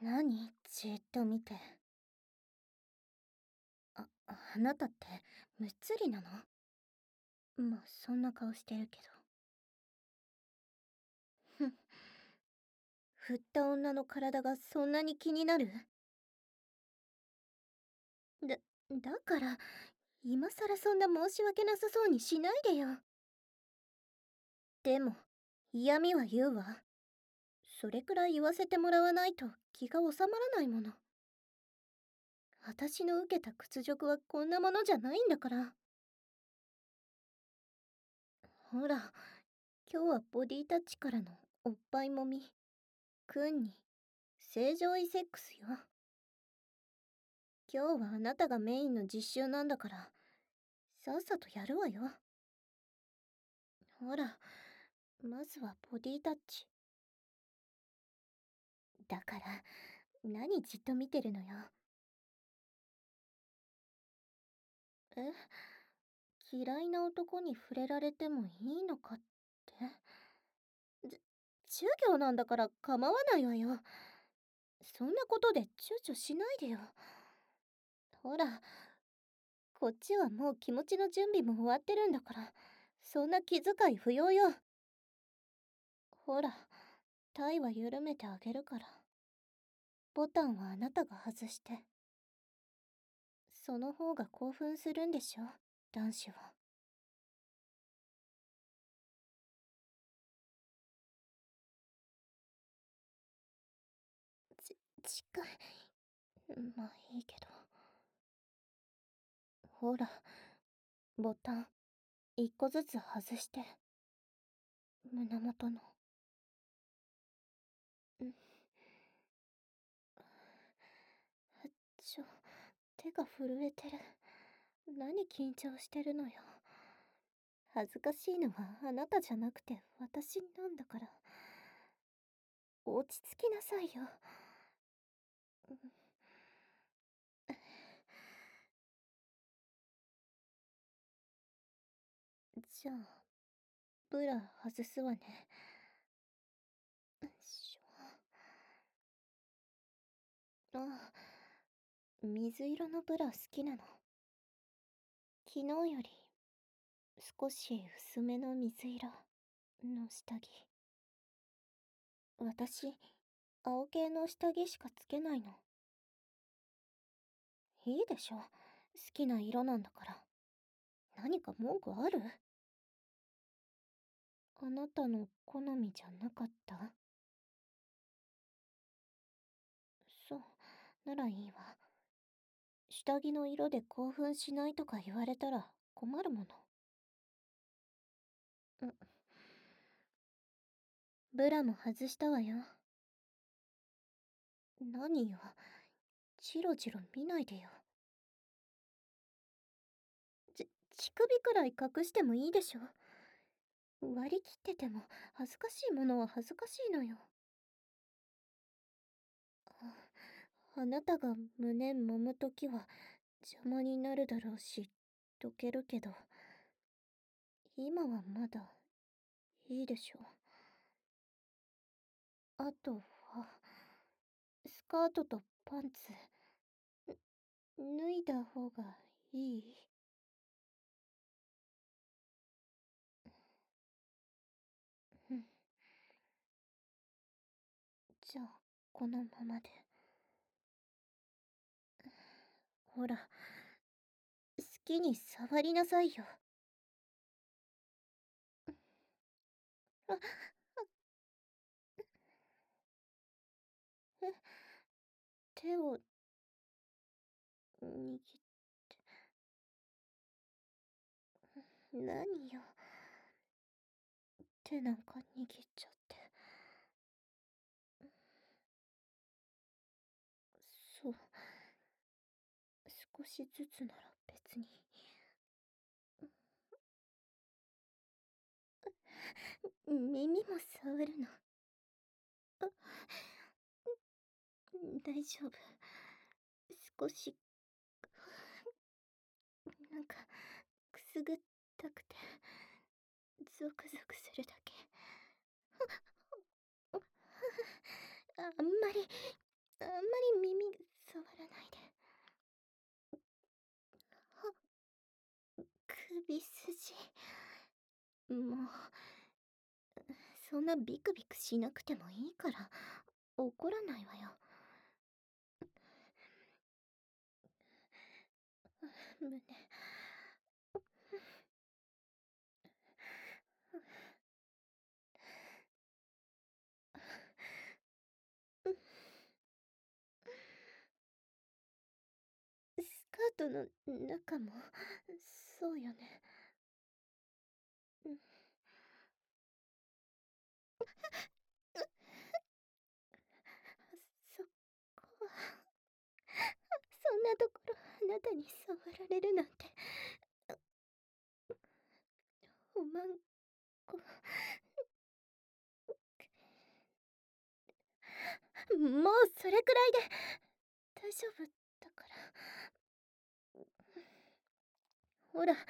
何じっと見て。あなたって、むっつりなの？まあ、そんな顔してるけど。ふん。振った女の体がそんなに気になる？だ、だから、今さらそんな申し訳なさそうにしないでよ。でも、嫌味は言うわ。それくらい言わせてもらわないと気が収まらないもの。私の受けた屈辱はこんなものじゃないんだから。ほら、今日はボディタッチからのおっぱいもみ、くんに、正常位セックスよ。今日はあなたがメインの実習なんだから、さっさとやるわよ。ほら、まずはボディタッチ。だから、何じっと見てるのよ。え、嫌いな男に触れられてもいいのかって。授業なんだから構わないわよ。そんなことで躊躇しないでよ。ほら、こっちはもう気持ちの準備も終わってるんだから、そんな気遣い不要よ。ほら、タイは緩めてあげるから。ボタンはあなたが外して。その方が興奮するんでしょ、男子は。近い。まあいいけど。ほら、ボタン、一個ずつ外して。胸元の。ん。手が震えてる。何緊張してるのよ。恥ずかしいのはあなたじゃなくて私なんだから。落ち着きなさいよ。じゃあ、ブラ外すわね。しょ。あ、水色のブラ好きなの。昨日より少し薄めの水色の下着。私、青系の下着しかつけないの。いいでしょ。好きな色なんだから。何か文句ある？あなたの好みじゃなかった？そう、ならいいわ。下着の色で興奮しないとか言われたら困るもの。ブラも外したわよ。何よ、チロチロ見ないでよ。ち、乳首くらい隠してもいいでしょ。割り切ってても恥ずかしいものは恥ずかしいのよ。あなたが胸揉むときは邪魔になるだろうし、どけるけど、今はまだいいでしょ。あとは、スカートとパンツ、脱いだ方がいい？うん。じゃあ、このままで。ほら、好きに触りなさいよ。あ、え、手を握っ、何よ。手なんか握っちゃって。そう、少しずつなら別に。耳も触るの？大丈夫。少し、なんか、くすぐったくて、ゾクゾクするだけ。あんまり、あもう、そんなビクビクしなくてもいいから怒らないわよ。胸。スカートの中もそうよね。そこは、そんなところあなたに触られるなんて。おまんこ、もうそれくらいで大丈夫だから。ほら、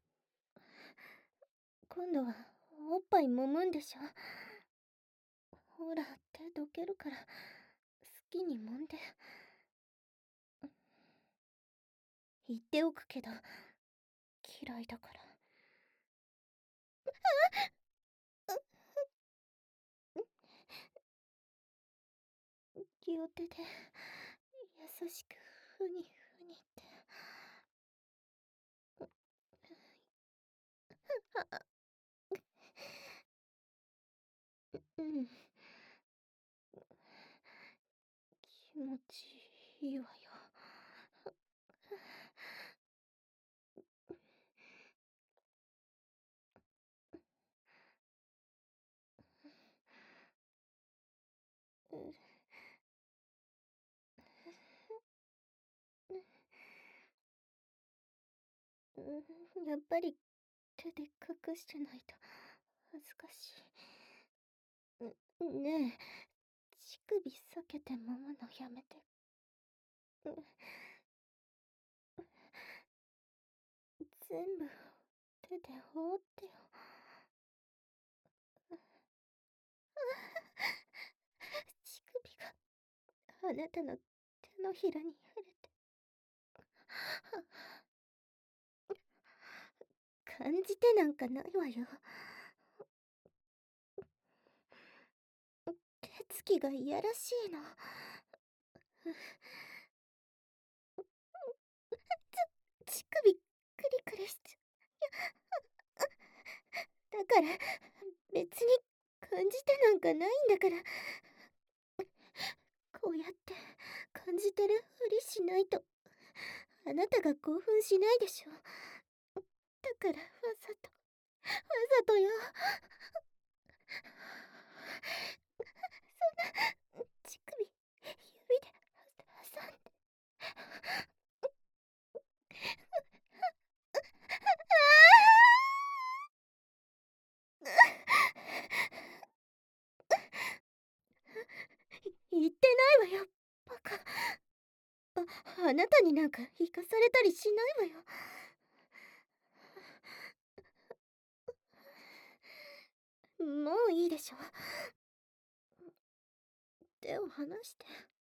今度はおっぱい揉むんでしょ。ほら、手どけるから好きに揉んで。言っておくけど嫌いだから。両手で優しくふにふにって。うん、気持ちいいわよ。やっぱり手で隠してないと恥ずかしい。ねえ、乳首避けて揉むのやめて。全部手で覆ってよ。乳首があなたの手のひらに触れて。感じてなんかないわよ。手つきがいやらしいの。乳首クリクリしちゃだから別に感じてなんかないんだから。こうやって感じてるふりしないとあなたが興奮しないでしょ。だからわざとよ。そんな乳首指で挟んで。言ってないわよ、バカ。あなたになんか行かされたりしないわよ。もういいでしょ。手を離して。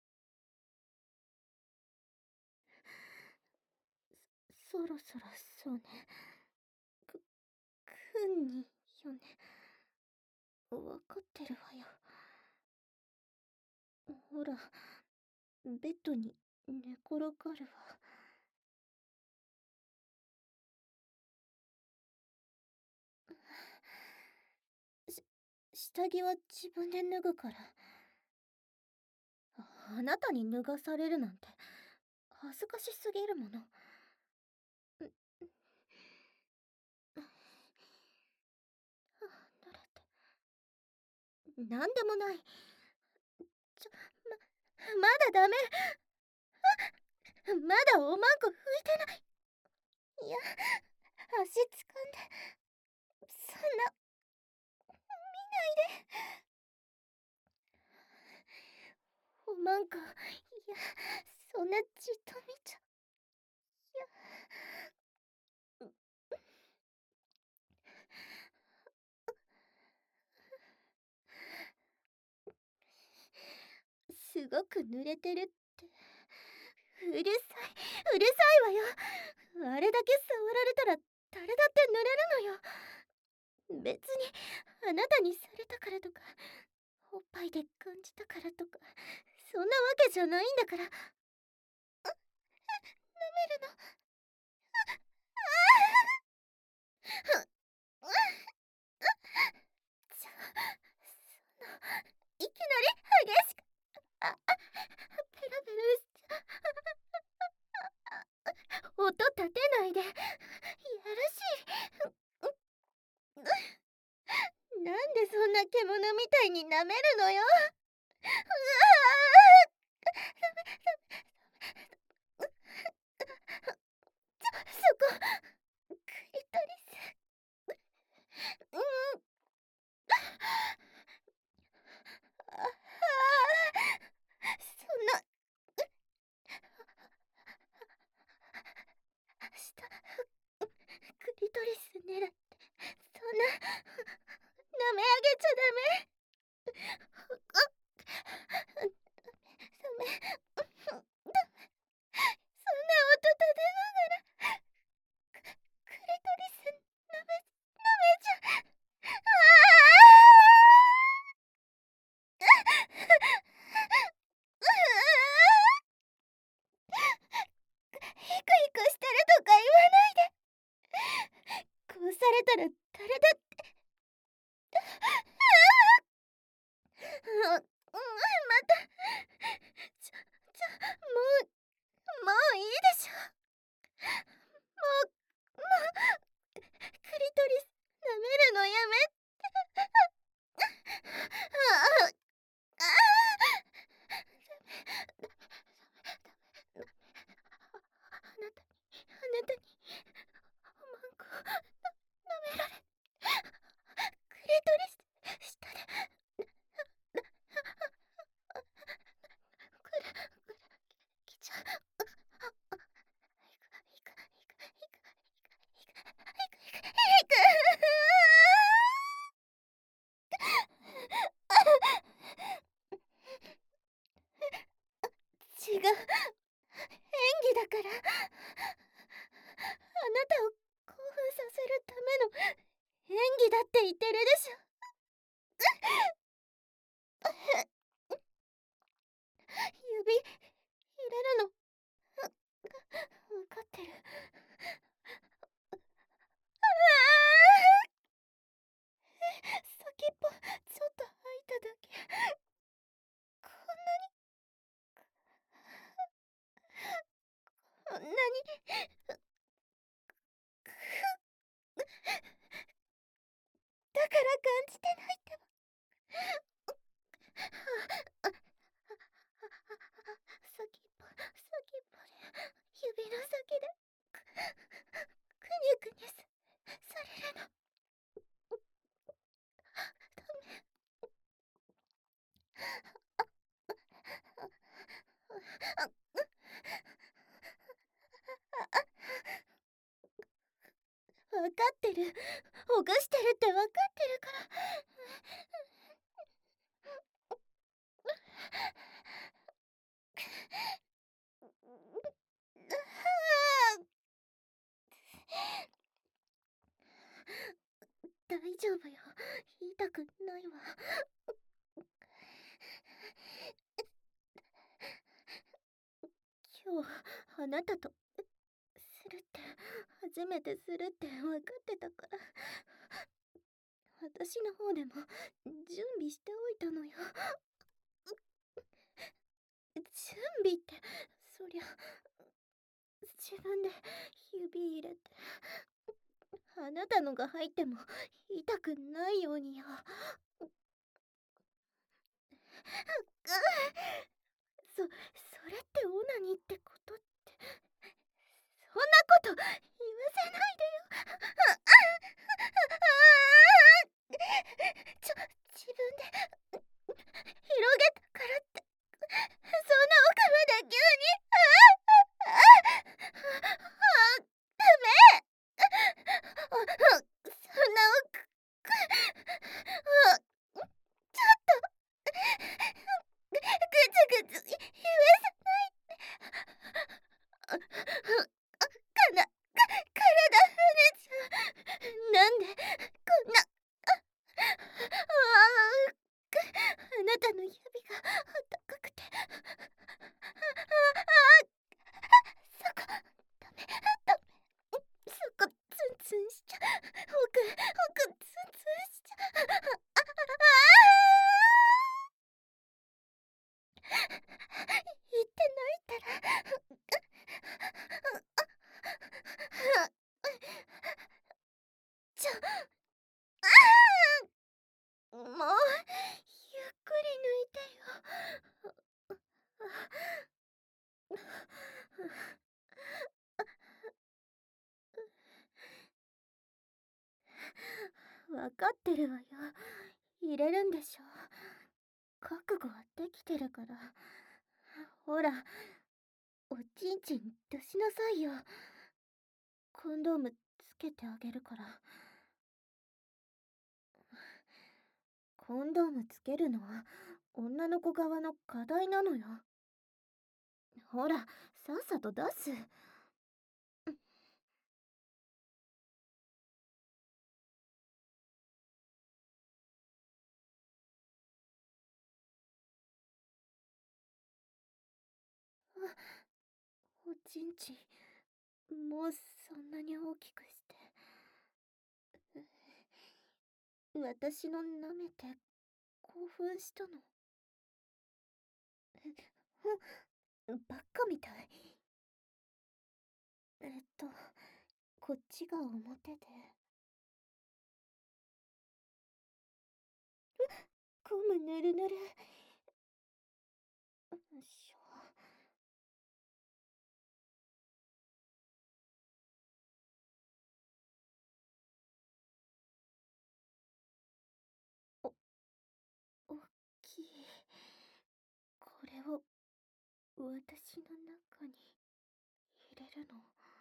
そろそろそうね。く、くんによね。わかってるわよ。ほら、ベッドに寝転がるわ。し下着は自分で脱ぐから。あなたに脱がされるなんて恥ずかしすぎるもの。誰ってなんでもない。ちょ、まだダメ。まだおまんこ拭いてない。いや、足掴んで。そんな、おまんこ、いや、そんなじっと見ちゃ。いや、すごく濡れてるって。うるさい、うるさいわよ。あれだけ触られたら誰だって濡れるのよ。 別にあなたにされたからとか、おっぱいで感じたからとか、そんなわけじゃないんだから。舐めるの。ちょ、いきなり激しく、ペラペラしちゃ、音立てないで。いやらしい。なんでそんな獣みたいに舐めるのよ。うわそこ、クリトリス。うん。ああ、そんな、下、クリトリス狙って、そんな、舐め上げちゃダメ。ダメ。そんな音立てながら、クリトリス舐めちゃ、ヒクヒクしてるとか言わないで。こうされたら誰だって。また。もういいでしょ。もう、クリトリス舐めるのやめ。ああ、あなたにおまんこ舐められ、クリトリス下でくるきちゃう。違う、演技だから。あなたを興奮させるための演技だって言ってるでしょ。指入れるの分かってる。先っぽちょっと開いただけ。こんなにだから感じてないってば。先っぽで指の先でくにゅくにゅされるの。分かってる。ほぐしてるって分かってるから。大丈夫よ。痛くないわ。今日あなたとするって、初めてするって分かってたから、私の方でも準備しておいたのよ。準備って、そりゃ自分で指入れて、あなたのが入っても痛くないようによ。それってオナニーってことって、そんなこと言わせないでよ。自分で広げたからって、そんな奥まで急に。ダメ。そんな奥、ちょっとぐつぐつ言わせない。かな、 が暖かくて、そこ、ダメ、ダメ、そこ、ツンツンしちゃ、奥、ツンツンしちゃ、言ってないったら、ちょ、もう、ゆっくり抜いてよ。わかってるわよ。入れるんでしょ。覚悟はできてるから。ほら、おちんちん出しなさいよ。コンドームつけてあげるから。コンドームつけるのは女の子側の課題なのよ。ほら、さっさと出す。おちんちん、もうそんなに大きくして。私の舐めて興奮したの。バカみたい。こっちが表で。ゴムぬるぬる。よいしょ。おっきい。これを私の中に入れるの。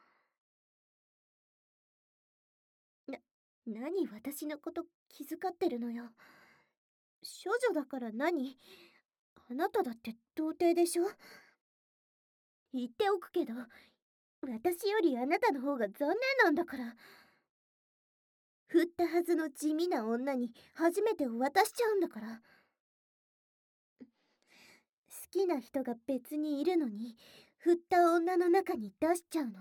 何私のこと気遣ってるのよ。処女だから何？あなただって童貞でしょ？言っておくけど、私よりあなたの方が残念なんだから。振ったはずの地味な女に初めてを渡しちゃうんだから。好きな人が別にいるのに、振った女の中に出しちゃうの。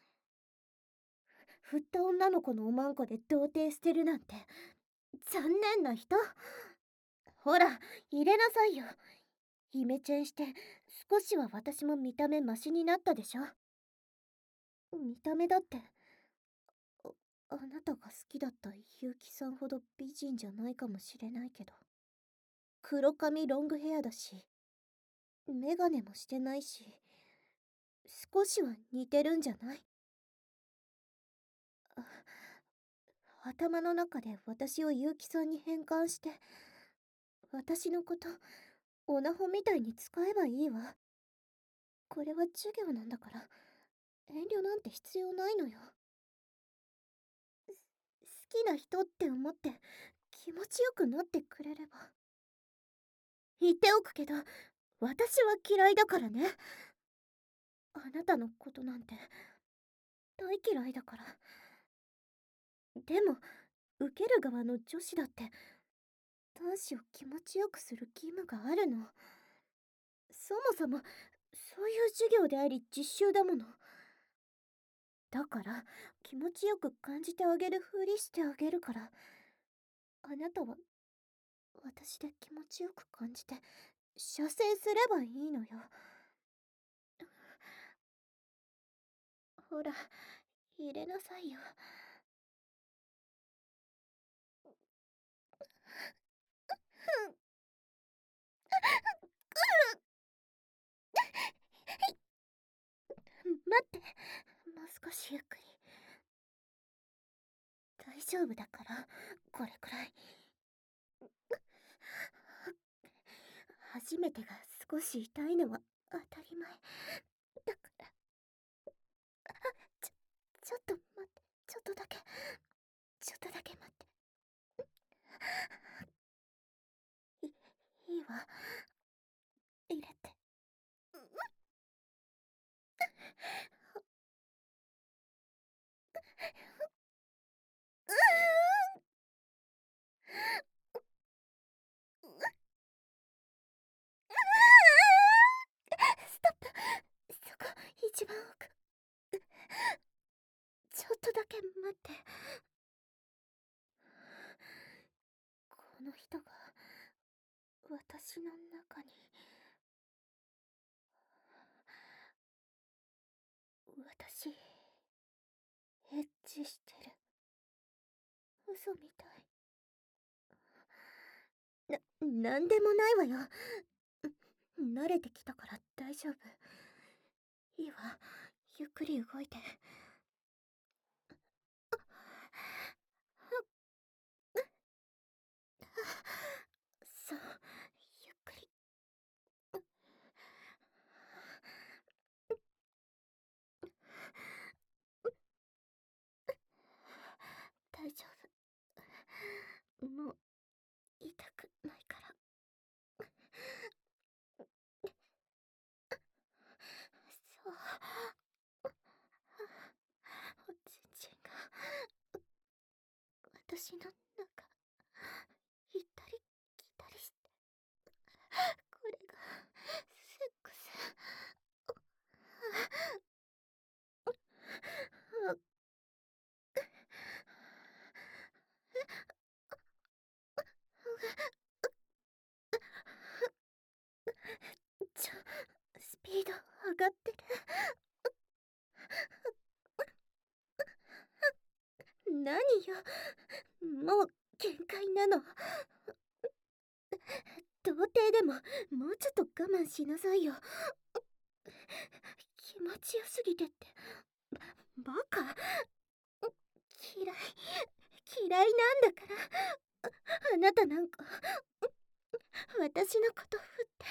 振った女の子のおまんこで童貞捨てるなんて、残念な人。ほら、入れなさいよ。イメチェンして、少しは私も見た目マシになったでしょ。見た目だって、あなたが好きだった結城さんほど美人じゃないかもしれないけど、黒髪ロングヘアだし、メガネもしてないし、少しは似てるんじゃない？あ、頭の中で私を結城さんに変換して、私のことオナホみたいに使えばいいわ。これは授業なんだから、遠慮なんて必要ないのよ。好きな人って思って気持ちよくなってくれれば。言っておくけど、私は嫌いだからね。あなたのことなんて大嫌いだから。でも、受ける側の女子だって男子を気持ちよくする義務があるの。そもそもそういう授業であり実習だもの。だから気持ちよく感じてあげるふりしてあげるから、あなたは私で気持ちよく感じて射精すればいいのよ。ほら、入れなさいよ。待って、もう少しゆっくり。大丈夫だから、これくらい。初めてが少し痛いのは当たり前だから。ちちょっと待って、ちょっとだけ、ちょっとだけ待って。いいいわ、入れて。 って。この人が私の中に。私エッチしてる。嘘みたい。なんでもないわよ。慣れてきたから大丈夫。いいわ、ゆっくり動いて。そう、ゆっくり。大丈夫。もう痛くないから。そう、おちんちんが私の中行ったり来たりして、これがセックス。スピード上がってる。何よ、もう限界なの。童貞でももうちょっと我慢しなさいよ。気持ちよすぎてって。バカ。嫌い嫌いなんだから。あなたなんか私のこと振って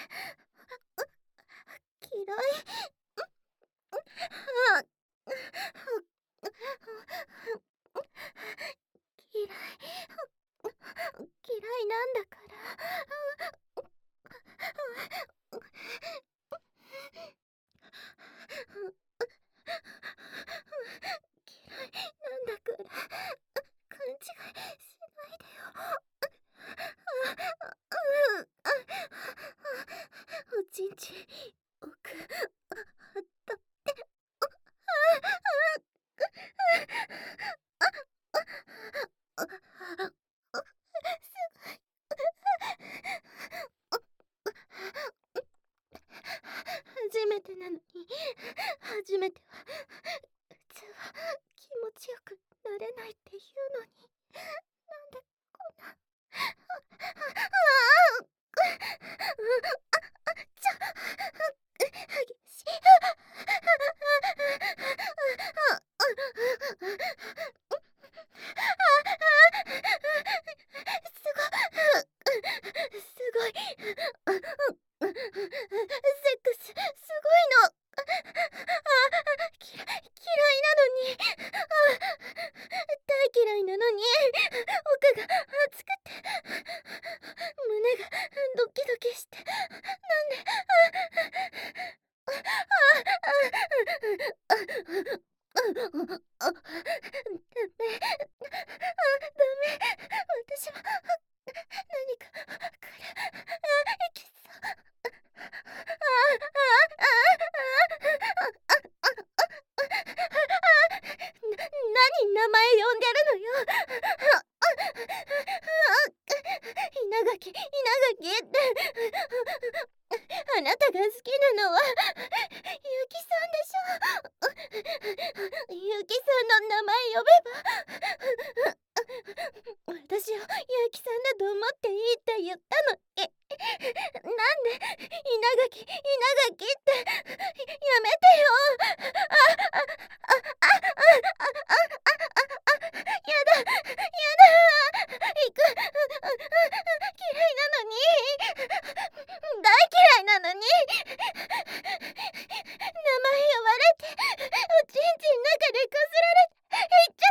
嫌い。あ嫌い嫌いなんだから。嫌いなんだから勘違いしないでよ。おちんちん奥あったって初めてなのに。初めては普通は気持ちよくなれないって言うのに、なんでこんな。激しい。すごい。セックスすごいの。嫌いなのに。大嫌いなのに奥が熱くて胸がドキドキして。なんで。ダメ。私も何か来る。きそう。何名前呼んでるのよ。稲垣ってあなたが好きなのはゆきさんでしょ。ゆきさんの名前呼べば。私をゆきさんだと思っていいって言ったのに。なんで稲垣ってやめてよ。やだ行く。嫌いなのに。大嫌いなのに。名前呼ばれておちんちん中でこすられて。いっちゃ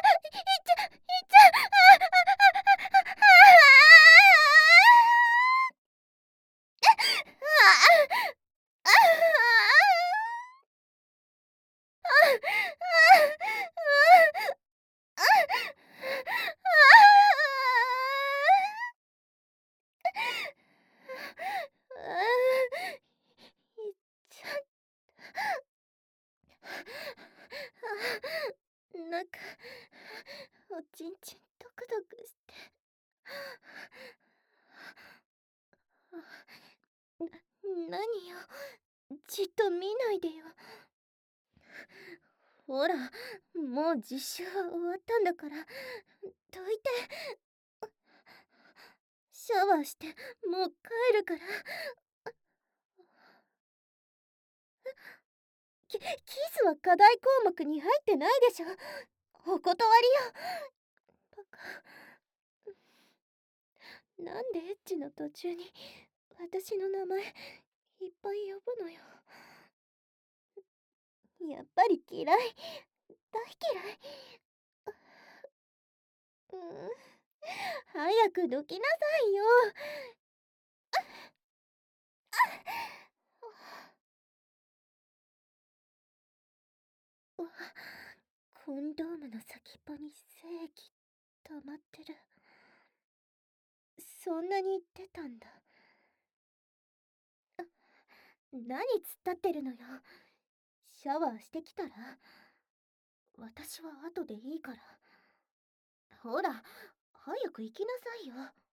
何よ、じっと見ないでよ。ほら、もう実習は終わったんだから、どいて。シャワーして、もう帰るから。キスは課題項目に入ってないでしょ。お断りよ。バカ。なんでエッチの途中に私の名前いっぱい呼ぶのよ。やっぱり嫌い。大嫌い。うん、早くどきなさいよ。わ、コンドームの先っぽに精液溜まってる。そんなに言ってたんだ。何突っ立ってるのよ。シャワーしてきたら。私は後でいいから。ほら、早く行きなさいよ。